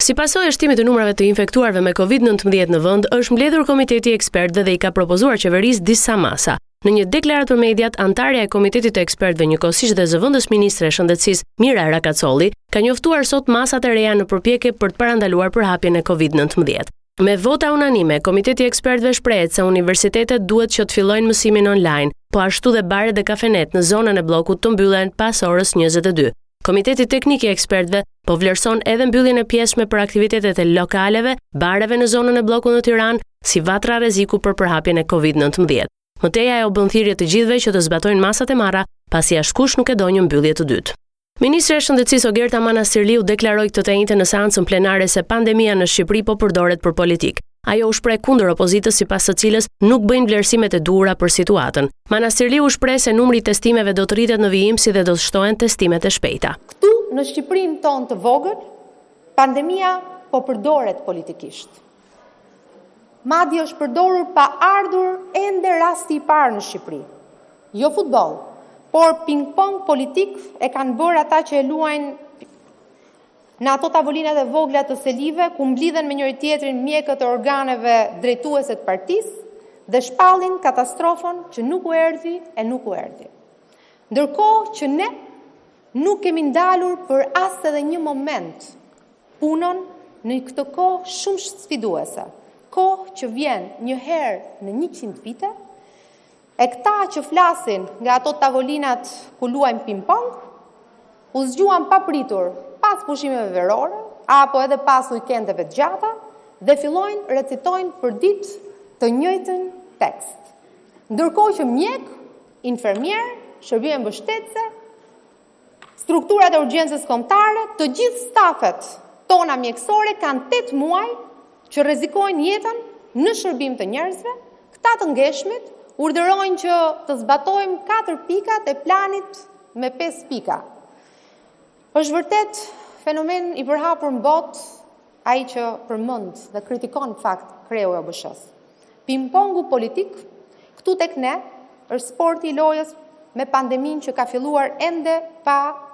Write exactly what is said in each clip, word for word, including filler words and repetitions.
Si pasojë e shtimit të numrave të infektuarve me kovid nëntëmbëdhjetë në vend, është mbledhur komiteti i ekspertëve dhe i ka propozuar qeverisë disa masa. Në një deklaratë për mediat, antarja e komitetit të ekspertëve njëkohësisht dhe zëvendës ministre e shëndetësisë Mira Rakacolli ka njoftuar sot masat e reja në përpjekje për të parandaluar përhapjen e kovid nëntëmbëdhjetë. Me vota unanime, komiteti i ekspertëve shprehet se universitetet duhet që të fillojnë mësimin online, po ashtu dhe baret dhe kafenet në zonën e bllokut të mbyllen pas orës njëzet e dy. Komiteti teknik i ekspertëve po vlerëson edhe mbylljen e pjesshme për aktivitetet e lokaleve, bareve në zonën e bllokut në Tiranë, si vatra rreziku për përhapjen e kovid nëntëmbëdhjetë. Mëteja ajo bën thirrje të gjithëve që të zbatojnë masat e marra, pasi askush nuk e do një mbyllje të dytë. Ministri i Shëndetësisë Ogerta Manastirliu deklaroi këtë të njëjtën në seancën plenare se pandemia në Shqipëri po përdoret për politikë. Ajo u shpreh kundër opozitës sipas së cilës nuk bëjnë vlerësimet e duhura për situatën. Manastirliu u shpreh se numri i testimeve do të rritet në vijim si dhe do të shtohen testimet e shpejta. Këtu në Shqipërinë tonë të vogël, pandemia po përdoret politikisht. Madje është përdorur pa ardhur ende rasti i parë në Shqipëri. Jo futboll, por ping-pong politik e kanë bërë ata që e luajnë në ato tavolinat e vogla të selive, ku mblidhen me njëri tjetrin mjekët e organeve drejtuese të partisë dhe shpallin katastrofën që nuk u erdhi e nuk u erdhi. Ndërkohë që ne nuk kemi ndalur për as edhe një moment punën në këtë kohë shumë sfiduese, kohë që vjen një herë në njëqind vite, e këta që flasin nga ato tavolinat ku luajnë ping-pong, u zgjuan papritur pas pushimeve verore, apo edhe pas weekendeve të gjata, dhe fillojnë recitojnë për ditë të njëjtën tekst. Ndërkohë që mjek, infermier, shërbime mbështetëse, strukturat e urgjencës kombëtare, të gjithë stafet tona mjekësore kanë tetë muaj që rrezikojnë jetën në shërbim të njerëzve, këta të ngeshmit urdhërojnë që të zbatojmë katër pikat e planit me pesë pika. Është vërtet fenomen i përhapur në botë ai që përmend dhe kritikon fakt kreu e O B S H-s. Ping-pongu politik këtu tek ne është sporti i lojës me pandeminë që ka filluar ende pa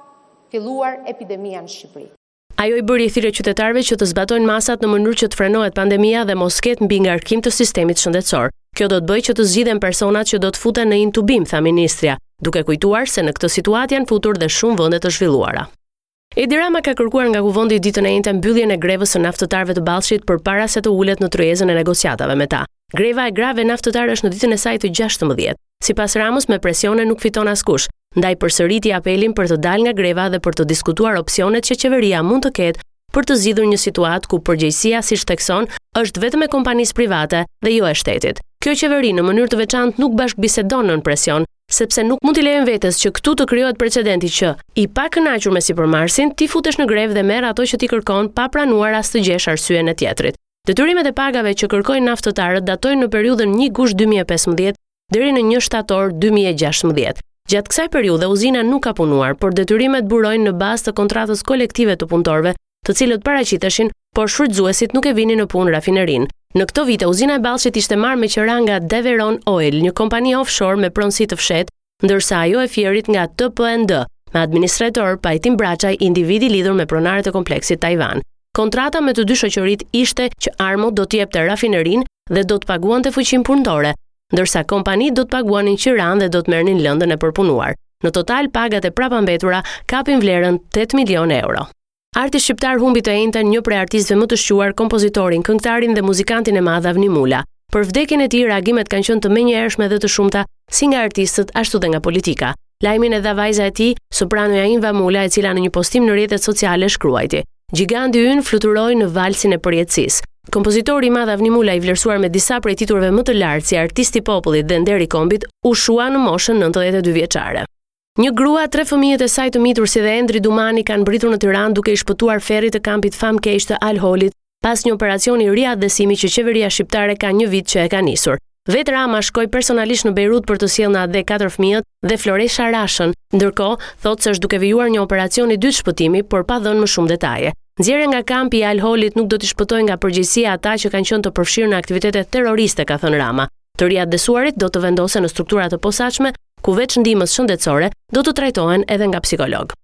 filluar epidemia në Shqipëri. Ajo i bëri thirrje qytetarëve që të zbatojnë masat në mënyrë që të frenohet pandemia dhe mos ketë mbingarkim të sistemit shëndetësor. Kjo do të bëjë që të zgjidhen personat që do të futen në intubim, tha ministrja, duke kujtuar se në këtë situatë janë futur dhe shumë vende të zhvilluara. Edi Rama ka kërkuar nga kuvendi ditën e njëjtë mbylljen e grevës së naftëtarëve të Ballshit përpara se të ulet në tryezën e negociatave me ta. Greva e grave naftëtarë është në ditën e saj të gjashtëmbëdhjetë. Sipas Ramës, me presione nuk fiton askush, ndaj përsëriti apelin për të dalë nga greva dhe për të diskutuar opsionet që qeveria mund të ketë për të zgjidhur një situatë ku përgjegjësia, siç thekson, është vetëm e kompanisë private dhe jo e shtetit. Kjo qeveri në mënyrë të veçantë nuk bashkëbisedon nën presion, sepse nuk mund t'i lejojnë vetes që këtu të krijohet precedenti që i pa kënaqur me sipërmarrësin ti futesh në grevë dhe merr ato që ti kërkon pa pranuar as të gjesh arsyeën e tjetrit. Detyrimet e pagave që kërkojnë naftëtarët datojnë në periudhën një gusht dy mijë e pesëmbëdhjetë deri në një shtator dy mijë e gjashtëmbëdhjetë. Gjatë kësaj periudhe uzina nuk ka punuar, por detyrimet burojnë në bazë të kontratës kolektive të punëtorëve, të cilët paraqiteshin, por shfrytëzuesit nuk e vinin në punë rafinerinë. Në këto vite uzina e Ballshit ishte marrë me qira nga Deveron Oil, një kompani offshore me pronësi të fshehtë, ndërsa ajo e fierit nga T P N D, me administrator Pajtim Braçaj, individi lidhur me pronarët e kompleksit Taiwan. Kontrata me të dy shoqëritë ishte që Armo do të jepte rafinerinë dhe do të paguante fuqinë punëtore, ndërsa kompanitë do të paguanin qiran dhe do të merrnin lëndën e përpunuar. Në total pagat e prapambetura kapin vlerën tetë milionë euro. Arti shqiptar humbi të njëjtën një prej artistëve më të shquar, kompozitorin, këngëtarin dhe muzikantin e madh Avni Mula. Për vdekjen e tij reagimet kanë qenë të menjëhershme dhe të shumta, si nga artistët ashtu dhe nga politika. Lajmin e dha vajza e tij, sopranoja Inva Mula, e cila në një postim në rrjetet sociale shkruajti: "Gjiganti ynë fluturoi në valsin e përjetësisë." Kompozitori i madh Avni Mula, i vlerësuar me disa prej titujve më të lartë si artisti i popullit dhe nder i kombit, u shua në moshën nëntëdhjetë e dy vjeçare. Një grua, tre fëmijët e saj të mitur si dhe Endri Dumani kanë mbritur në Tiranë duke i shpëtuar ferrit të kampit famkeq të Al Holit pas një operacioni riadhësimi që qeveria shqiptare ka një vit që e ka nisur. Vetë Rama shkoi personalisht në Beirut për të sjellë në atë katër fëmijët dhe Floresha Rashën, ndërkohë thotë se është duke vijuar një operacion i dytë shpëtimi, por pa dhënë më shumë detaje. Nxjerrja nga kampi i Al Holit nuk do t'i shpëtojë nga përgjegjësia ata që kanë qenë të përfshirë në aktivitete terroriste, ka thënë Rama. Të riadhësuarit do të vendosen në struktura të posaçme, ku veç ndihmës shëndetësore do të trajtohen edhe nga psikolog.